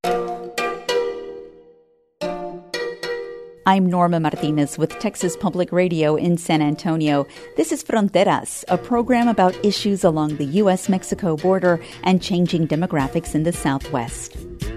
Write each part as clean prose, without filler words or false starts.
I'm Norma Martinez with Texas Public Radio in San Antonio. This is Fronteras, a program about issues along the U.S.-Mexico border and changing demographics in the Southwest.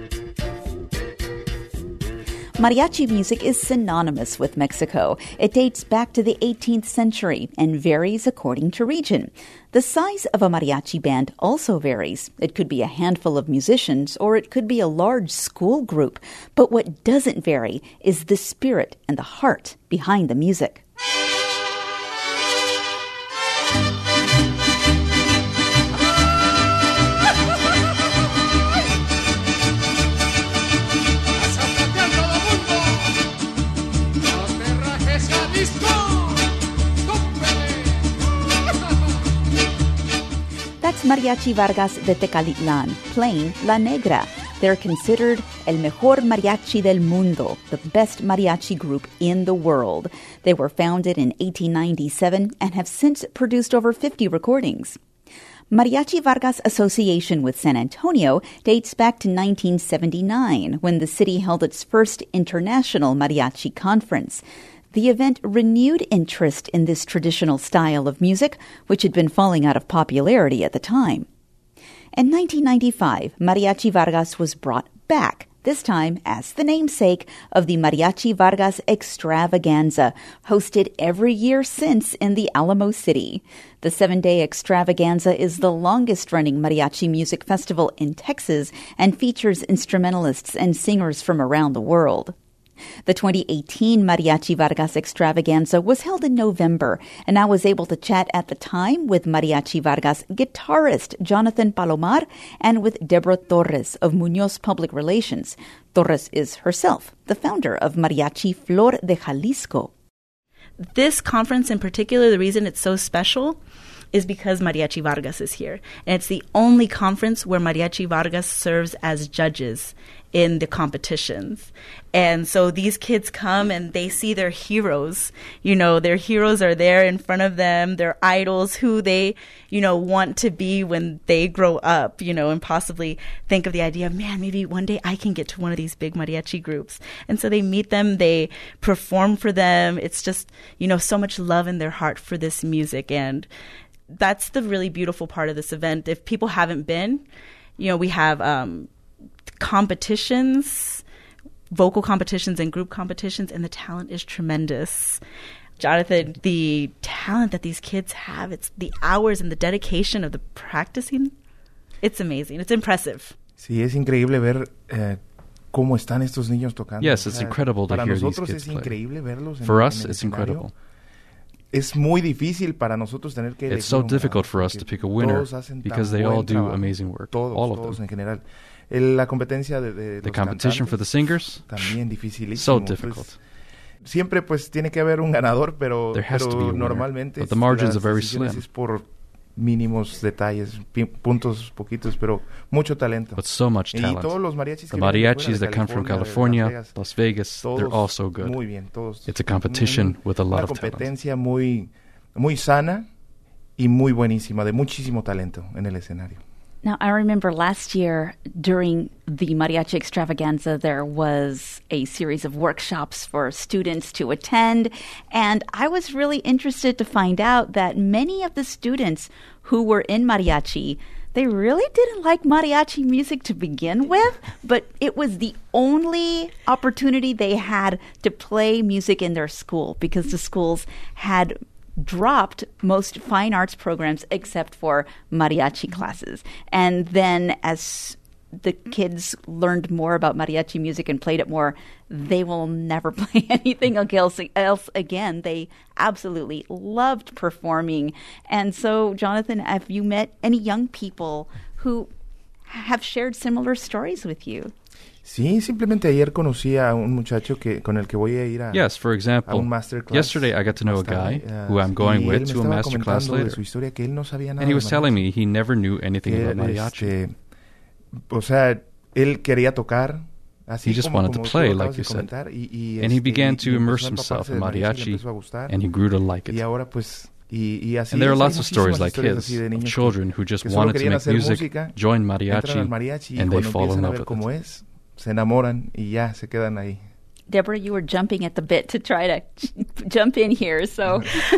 Mariachi music is synonymous with Mexico. It dates back to the 18th century and varies according to region. The size of a mariachi band also varies. It could be a handful of musicians or it could be a large school group. But what doesn't vary is the spirit and the heart behind the music. That's Mariachi Vargas de Tecalitlan playing La Negra. They're considered el mejor mariachi del mundo, the best mariachi group in the world. They were founded in 1897 and have since produced over 50 recordings. Mariachi Vargas Association with San Antonio dates back to 1979, when the city held its first international mariachi conference. The event renewed interest in this traditional style of music, which had been falling out of popularity at the time. In 1995, Mariachi Vargas was brought back, this time as the namesake of the Mariachi Vargas Extravaganza, hosted every year since in the Alamo City. The 7-day extravaganza is the longest-running mariachi music festival in Texas and features instrumentalists and singers from around the world. The 2018 Mariachi Vargas Extravaganza was held in November, and I was able to chat at the time with Mariachi Vargas guitarist Jonathan Palomar and with Deborah Torres of Muñoz Public Relations. Torres is herself the founder of Mariachi Flor de Jalisco. This conference in particular, the reason it's so special is because Mariachi Vargas is here. And it's the only conference where Mariachi Vargas serves as judges in the competitions. And so these kids come and they see their heroes. You know, their heroes are there in front of them, their idols, who they, want to be when they grow up, and possibly think of the idea of, man, maybe one day I can get to one of these big mariachi groups. And so they meet them, they perform for them. It's just, so much love in their heart for this music. And that's the really beautiful part of this event. If people haven't been, we have competitions, vocal competitions and group competitions, and the talent is tremendous. Jonathan, the talent that these kids have, it's the hours and the dedication of the practicing. It's amazing. It's impressive. Sí, es increíble ver cómo están estos niños tocando. Yes, it's incredible to hear these kids play. For us, it's incredible. Es muy difícil para nosotros tener que It's so difficult for us to pick a winner because they all do amazing work, all of them. En general. La competencia de the competition for the singers, también dificilísimo. So difficult. Siempre pues tiene que haber un ganador, pero normalmente but the margins are very slim. Es por mínimos detalles, puntos poquitos, pero mucho talento. But so much talent. Y todos los mariachis the mariachis that come from California, Las Vegas, they're all so good. Muy bien, todos. It's a competition with a lot of talent. Una competencia muy sana y muy buenísima, de muchísimo talento en el escenario. Now, I remember last year during the Mariachi Extravaganza, there was a series of workshops for students to attend, and I was really interested to find out that many of the students who were in mariachi, they really didn't like mariachi music to begin with, but it was the only opportunity they had to play music in their school because the schools had dropped most fine arts programs except for mariachi classes. And then as the kids learned more about mariachi music and played it more, they will never play anything else again. They absolutely loved performing. And so, Jonathan, have you met any young people who have shared similar stories with you? Sí, simplemente ayer conocí a un muchacho con el que voy a ir a Yes, for example, a un masterclass. Yesterday I got to know a guy who I'm going with to a masterclass later. And he was telling me he never knew anything about mariachi. O sea, él quería tocar. He just wanted to play, like you said. And he began to immerse himself in mariachi, and he grew to like it. And there are lots of stories like his, of children who just wanted to make music, join mariachi, and they fall in love with it. se enamoran y ya se quedan ahí. Deborah, you were jumping at the bit to try to jump in here, so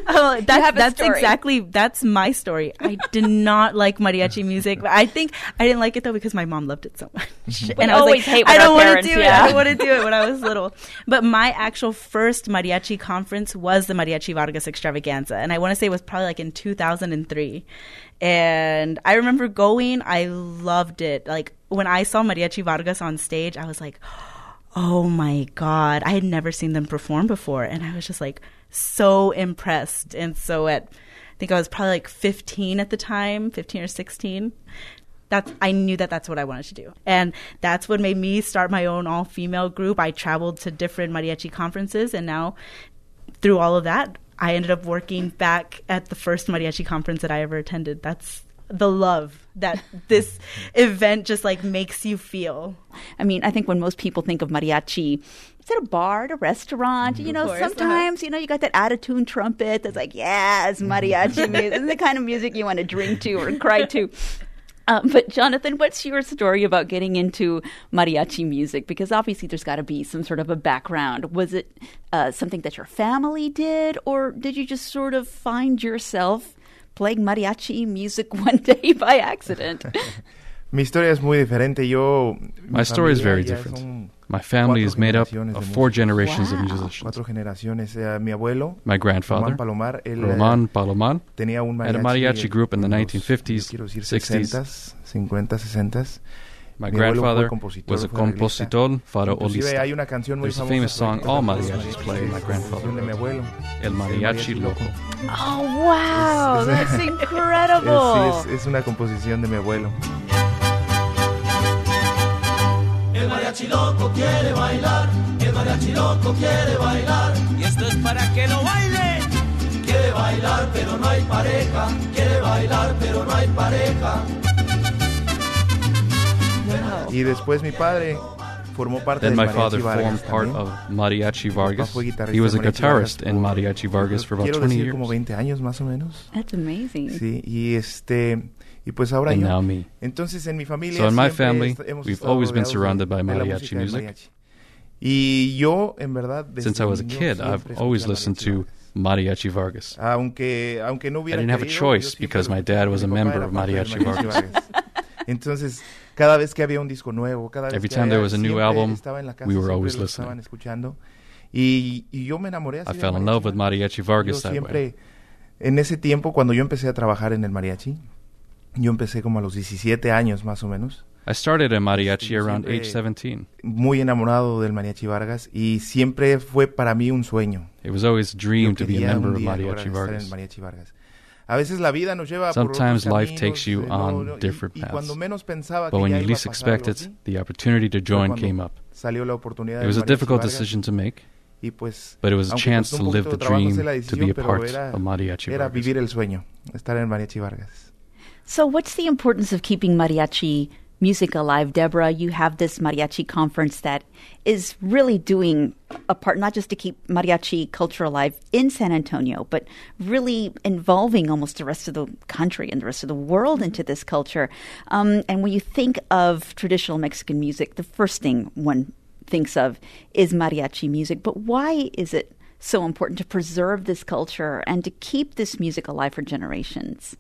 that's my story. I did not like mariachi music. I think I didn't like it though because my mom loved it so much. And I was like, I don't want to do it. I don't want to do it when I was little. But my actual first mariachi conference was the Mariachi Vargas Extravaganza, and I want to say it was probably like in 2003. And I remember going. I loved it. Like when I saw Mariachi Vargas on stage, I was like, oh my God, I had never seen them perform before. And I was just like so impressed. And so I think I was probably like 15 at the time, 15 or 16. I knew that's what I wanted to do. And that's what made me start my own all-female group. I traveled to different mariachi conferences. And now through all of that, I ended up working back at the first mariachi conference that I ever attended. That's the love that this event just like makes you feel. I mean, I think when most people think of mariachi, it's at a bar, at a restaurant. You know, sometimes, you know, you got that out-of-tune trumpet that's like, yes, mariachi music. It's the kind of music you want to drink to or cry to. But Jonathan, what's your story about getting into mariachi music? Because obviously there's got to be some sort of a background. Was it something that your family did, or did you just sort of find yourself playing mariachi music one day by accident? Mi historia es muy diferente. My story is very different. My family is made up of 4 generations of musicians. 4 generaciones. Mi abuelo, my grandfather, Roman Palomar, had a mariachi group in the 1950s, 60s. 50, 60. My grandfather was a compositor, faraolista. There's a famous song all mariachis play, my grandfather wrote, El Mariachi Loco. Oh, wow, that's incredible. Sí, es una composición de mi abuelo. El mariachi loco quiere bailar, el mariachi loco quiere bailar, y esto es para que lo baile. Quiere bailar pero no hay pareja, quiere bailar pero no hay pareja. Y después mi padre formó parte Then del my father Mariachi formed Vargas part también. of Mariachi Vargas. He was a guitarist in Mariachi Vargas for about 20 years. Como 20 años más o menos. That's amazing. Sí, y pues ahora and yo. Now me. Entonces en mi familia So in my family, we've always been surrounded by mariachi music. Y yo, en verdad, since I was a kid, I've always listened to Mariachi Vargas. Aunque no hubiera I didn't have a choice because my dad was a member of Mariachi Vargas. Entonces, cada vez que había un disco nuevo, every time there was a new album, we were always listening. Y yo me enamoré así I fell in love with Mariachi Vargas that way. En ese tiempo, cuando yo empecé a trabajar en el mariachi, yo empecé como a los 17 años más o menos. I started in mariachi around age 17. Muy enamorado del Mariachi Vargas y siempre fue para mí un sueño. It was always a dream to be a member of Mariachi Vargas. A veces la vida nos lleva Sometimes life takes you on different paths. But when you least expect it, the opportunity to join came up. It was a difficult decision to make, but it was a chance to live the dream, to be a part of Mariachi Era Vargas. vivir el sueño, estar en Mariachi Vargas. So what's the importance of keeping mariachi music alive? Deborah, you have this mariachi conference that is really doing a part, not just to keep mariachi culture alive in San Antonio, but really involving almost the rest of the country and the rest of the world into this culture. And when you think of traditional Mexican music, the first thing one thinks of is mariachi music. But why is it so important to preserve this culture and to keep this music alive for generations?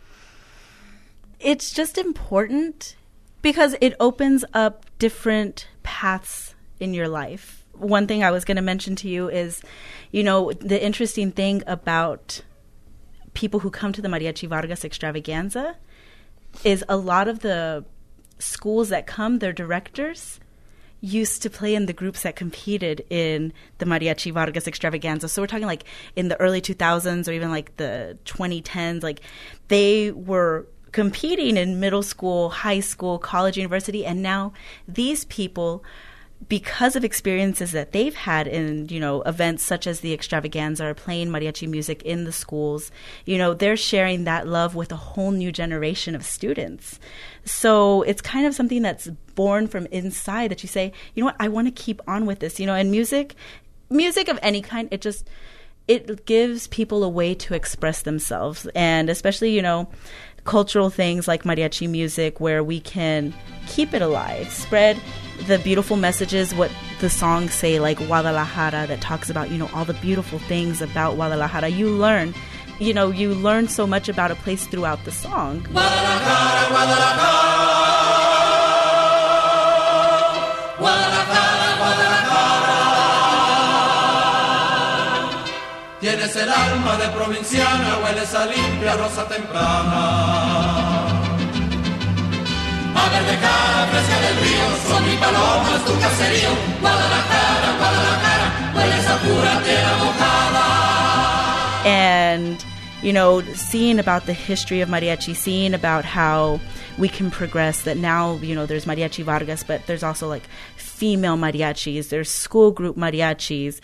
It's just important because it opens up different paths in your life. One thing I was going to mention to you is, you know, the interesting thing about people who come to the Mariachi Vargas Extravaganza is a lot of the schools that come, their directors used to play in the groups that competed in the Mariachi Vargas Extravaganza. So we're talking like in the early 2000s or even like the 2010s, like they were competing in middle school, high school, college, university, and now these people, because of experiences that they've had in, you know, events such as the Extravaganza or playing mariachi music in the schools, you know, they're sharing that love with a whole new generation of students. So it's kind of something that's born from inside that you say, you know what, I want to keep on with this, you know, and music of any kind, it gives people a way to express themselves. And especially, you know, cultural things like mariachi music where we can keep it alive, spread the beautiful messages, what the songs say, like Guadalajara, that talks about, all the beautiful things about Guadalajara. You learn so much about a place throughout the song. Guadalajara, Guadalajara, Guadalajara, Guadalajara. Tienes el alma de provinciana, hueles a limpia rosa temprana. A verde cara fresca del río, son mi paloma, es tu caserío. Guadalajara, Guadalajara, hueles a pura tierra mojada. And, seeing about the history of mariachi, seeing about how we can progress, that now, there's Mariachi Vargas, but there's also like female mariachis, there's school group mariachis.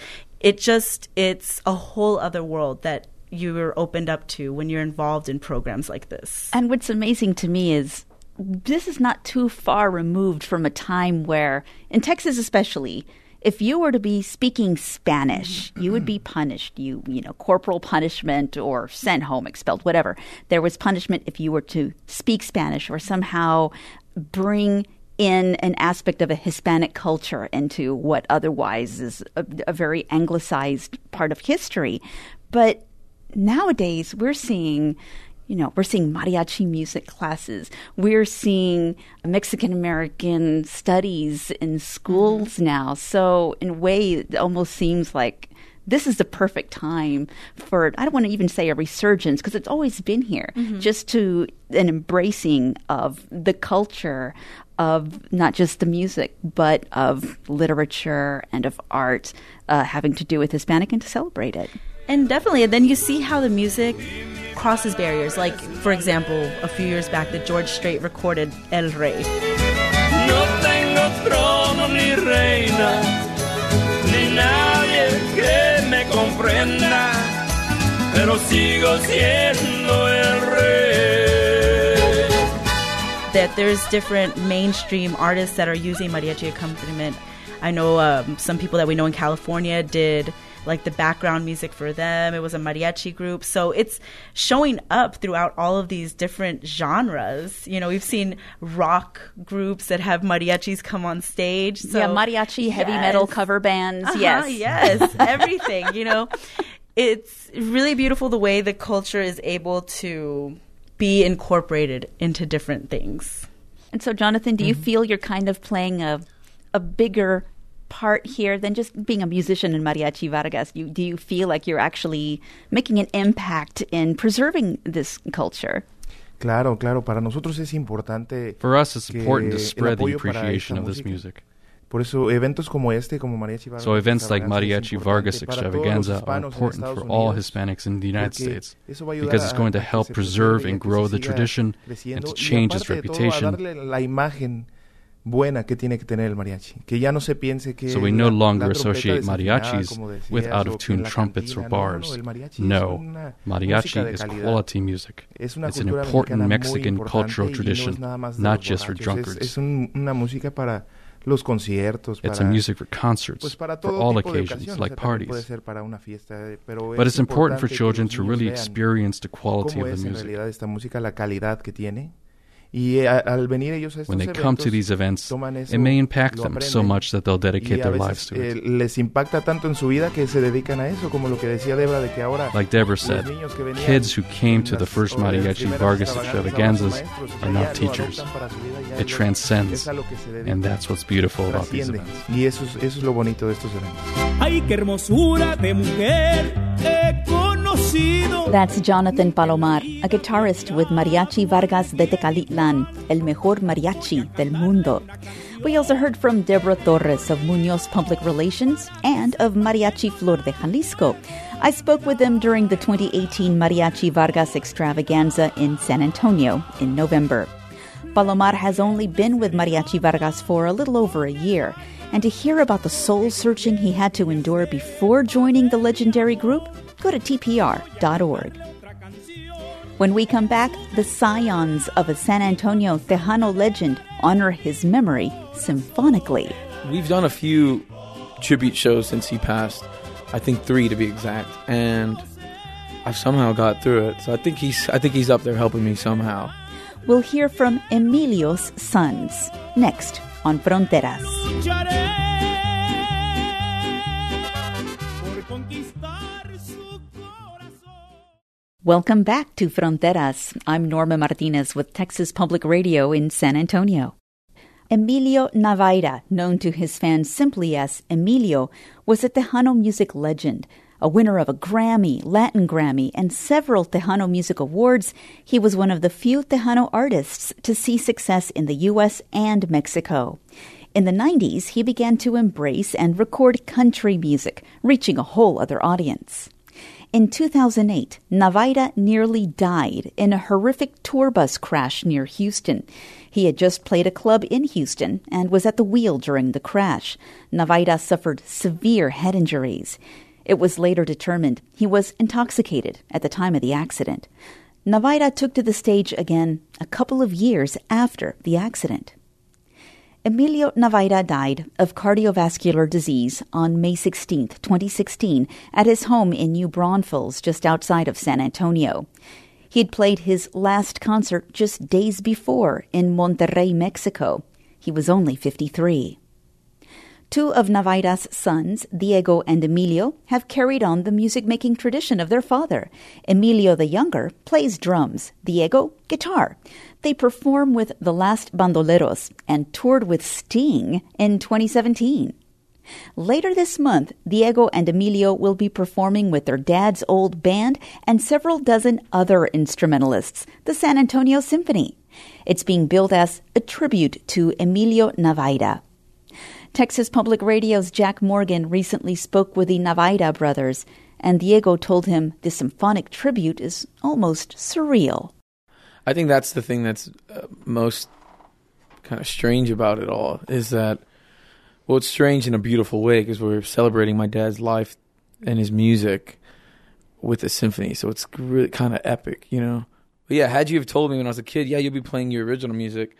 It's a whole other world that you are opened up to when you're involved in programs like this. And what's amazing to me is this is not too far removed from a time where, in Texas especially, if you were to be speaking Spanish, you would be punished. Corporal punishment or sent home, expelled, whatever. There was punishment if you were to speak Spanish or somehow bring in an aspect of a Hispanic culture into what otherwise is a very anglicized part of history. But nowadays, we're seeing mariachi music classes. We're seeing Mexican-American studies in schools now. So in a way, it almost seems like this is the perfect time for, I don't want to even say a resurgence, because it's always been here, just to an embracing of the culture of not just the music, but of literature and of art having to do with Hispanic, and to celebrate it. And definitely, and then you see how the music crosses barriers. Like, for example, a few years back, that George Strait recorded El Rey. No tengo trono ni reina, ni nadie que me comprenda, pero sigo siendo el rey. That there's different mainstream artists that are using mariachi accompaniment. I know some people that we know in California did like the background music for them. It was a mariachi group. So it's showing up throughout all of these different genres. We've seen rock groups that have mariachis come on stage. So, mariachi, heavy metal cover bands. Yes, everything. It's really beautiful the way the culture is able to be incorporated into different things. And so, Jonathan, do you feel you're kind of playing a bigger part here than just being a musician in Mariachi Vargas? Do you feel like you're actually making an impact in preserving this culture? Claro, para nosotros es importante. For us, it's important to spread the appreciation of this music. Por eso, eventos como como Mariachi Vargas. So events like Mariachi Vargas Extravaganza are important for all Hispanics in the United States, because it's going to help preserve and grow the tradition and to change its reputation. Buena que tiene que tener el mariachi, que ya no se piense que so we no longer associate mariachis with out-of-tune trumpets or bars. No, mariachi is quality music. It's an important Mexican cultural tradition, not just for drunkards. Es una música para los conciertos. It's a music for concerts, for all occasions, like parties. But it's important for children to really experience the quality of the music. Esta música, la calidad que tiene. When they come to these events, it may impact them so much that they'll dedicate their lives to it. Les impacta tanto en su vida que se dedican a eso, como lo que decía Debra, de que ahora, like Debra said, kids who came to the first Mariachi Vargas Extravaganzas are now teachers. It transcends, and that's what's beautiful about these events. Y eso es lo bonito de estos eventos. ¡Ay, qué hermosura de mujer he conocido! That's Jonathan Palomar, a guitarist with Mariachi Vargas de Tecalitlan, el mejor mariachi del mundo. We also heard from Debra Torres of Muñoz Public Relations and of Mariachi Flor de Jalisco. I spoke with them during the 2018 Mariachi Vargas Extravaganza in San Antonio in November. Palomar has only been with Mariachi Vargas for a little over a year, and to hear about the soul-searching he had to endure before joining the legendary group, go to tpr.org. When we come back, the scions of a San Antonio Tejano legend honor his memory symphonically. We've done a few tribute shows since he passed, I think 3 to be exact, and I've somehow got through it. So I think he's up there helping me somehow. We'll hear from Emilio's sons next on Fronteras. Welcome back to Fronteras. I'm Norma Martinez with Texas Public Radio in San Antonio. Emilio Navaira, known to his fans simply as Emilio, was a Tejano music legend. A winner of a Grammy, Latin Grammy, and several Tejano Music Awards, he was one of the few Tejano artists to see success in the U.S. and Mexico. In the 90s, he began to embrace and record country music, reaching a whole other audience. In 2008, Navaira nearly died in a horrific tour bus crash near Houston. He had just played a club in Houston and was at the wheel during the crash. Navaira suffered severe head injuries. It was later determined he was intoxicated at the time of the accident. Navaira took to the stage again a couple of years after the accident. Emilio Navaira died of cardiovascular disease on May 16, 2016, at his home in New Braunfels, just outside of San Antonio. He'd played his last concert just days before in Monterrey, Mexico. He was only 53. Two of Navaira's sons, Diego and Emilio, have carried on the music-making tradition of their father. Emilio the younger plays drums, Diego guitar. They perform with the Last Bandoleros and toured with Sting in 2017. Later this month, Diego and Emilio will be performing with their dad's old band and several dozen other instrumentalists, the San Antonio Symphony. It's being billed as a tribute to Emilio Navaira. Texas Public Radio's Jack Morgan recently spoke with the Navaira brothers, and Diego told him the symphonic tribute is almost surreal. I think that's the thing that's most kind of strange about it all, is that, well, it's strange in a beautiful way because we're celebrating my dad's life and his music with the symphony, so it's really kind of epic, you know? But yeah, had you have told me when I was a kid, yeah, you'll be playing your original music,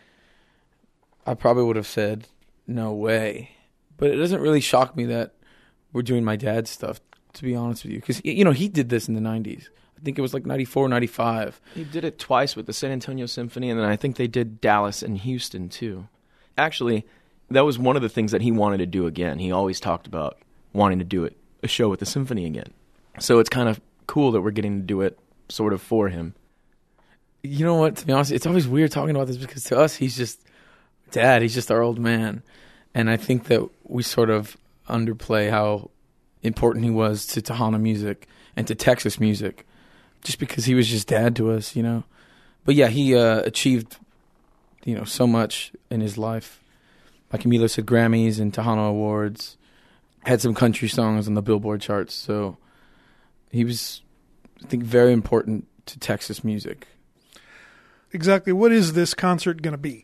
I probably would have said, no way. But it doesn't really shock me that we're doing my dad's stuff, to be honest with you. Because, you know, he did this in the 90s. I think it was like 94, 95. He did it twice with the San Antonio Symphony, and then I think they did Dallas and Houston, too. Actually, that was one of the things that he wanted to do again. He always talked about wanting to do a show with the symphony again. So it's kind of cool that we're getting to do it sort of for him. You know what, to be honest, it's always weird talking about this because to us, he's just Dad. He's just our old man. And I think that we sort of underplay how important he was to Tejano music and to Texas music just because he was just Dad to us, you know. But yeah, he achieved, you know, so much in his life. Like Emilio said, Grammys and Tejano Awards, had some country songs on the Billboard charts. So he was, I think, very important to Texas music. Exactly. What is this concert going to be?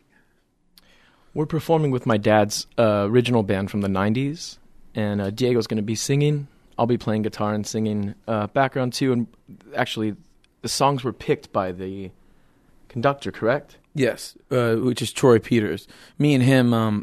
We're performing with my dad's original band from the 90s, and Diego's going to be singing. I'll be playing guitar and singing background too. And actually, the songs were picked by the conductor, correct? Yes, which is Troy Peters. Me and him,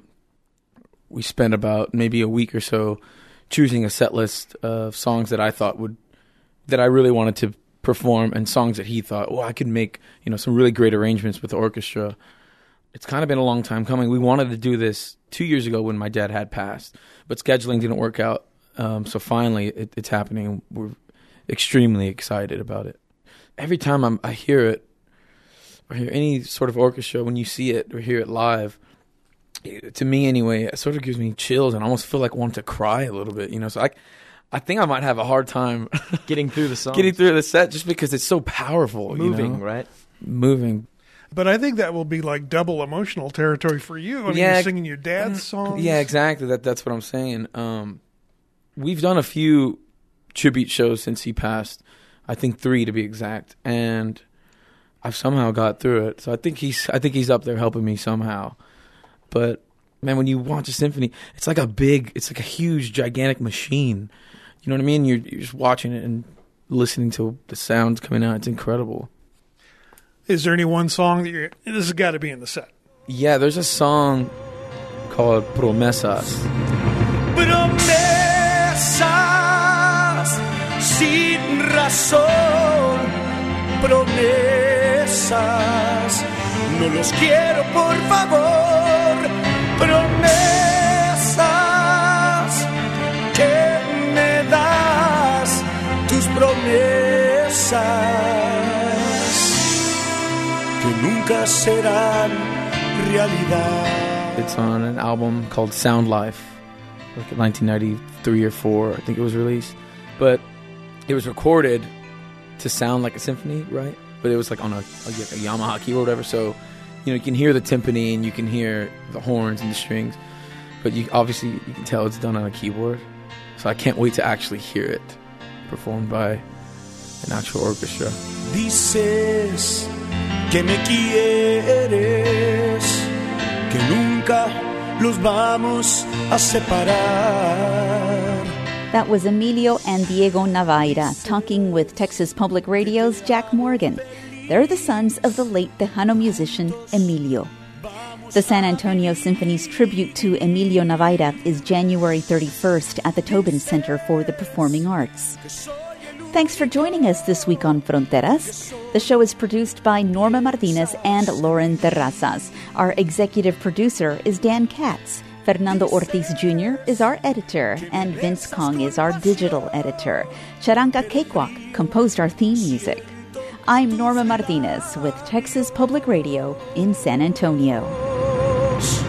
we spent about maybe a week or so choosing a set list of songs that I thought that I really wanted to perform, and songs that he thought, I could make, you know, some really great arrangements with the orchestra. It's kind of been a long time coming. We wanted to do this 2 years ago when my dad had passed, but scheduling didn't work out. So finally, it's happening. We're extremely excited about it. Every time I hear it, or hear any sort of orchestra, when you see it or hear it live, to me anyway, it sort of gives me chills and I almost feel like I want to cry a little bit. You know, so I think I might have a hard time getting through the song, getting through the set, just because it's so powerful. Moving, you know? Right? Moving. But I think that will be like double emotional territory for you. I mean, you're singing your dad's songs. Yeah, exactly. That's what I'm saying. We've done a few tribute shows since he passed. I think 3 to be exact, and I've somehow got through it. So I think he's up there helping me somehow. But man, when you watch a symphony, it's like a huge, gigantic machine. You know what I mean? You're just watching it and listening to the sounds coming out. It's incredible. Is there any one song that this has got to be in the set? Yeah, there's a song called Promesas. Promesas sin razón, promesas, no los quiero por favor, promesas que me das, tus promesas que nunca serán realidad. It's on an album called Sound Life, like in 1993 or 4, I think it was released. But it was recorded to sound like a symphony, right? But it was like on a Yamaha keyboard or whatever, so you can hear the timpani and you can hear the horns and the strings, but you can tell it's done on a keyboard. So I can't wait to actually hear it performed by an actual orchestra. Dices que me quieres, que nunca los vamos a separar. That was Emilio and Diego Navaira talking with Texas Public Radio's Jack Morgan. They're the sons of the late Tejano musician Emilio. The San Antonio Symphony's tribute to Emilio Navaira is January 31st at the Tobin Center for the Performing Arts. Thanks for joining us this week on Fronteras. The show is produced by Norma Martinez and Lauren Terrazas. Our executive producer is Dan Katz. Fernando Ortiz Jr. is our editor, and Vince Kong is our digital editor. Charanga Cakewalk composed our theme music. I'm Norma Martinez with Texas Public Radio in San Antonio.